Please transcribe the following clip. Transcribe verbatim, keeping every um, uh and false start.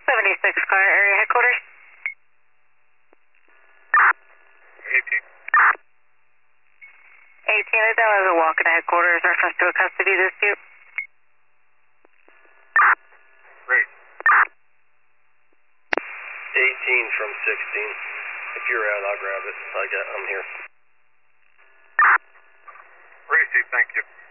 seventy-six car area headquarters. eighteen. eighteen, I thought I was a walk into headquarters reference to a custody dispute. Great. eighteen from sixteen. If you're out, I'll grab it. I got, I'm here. Racy, thank you.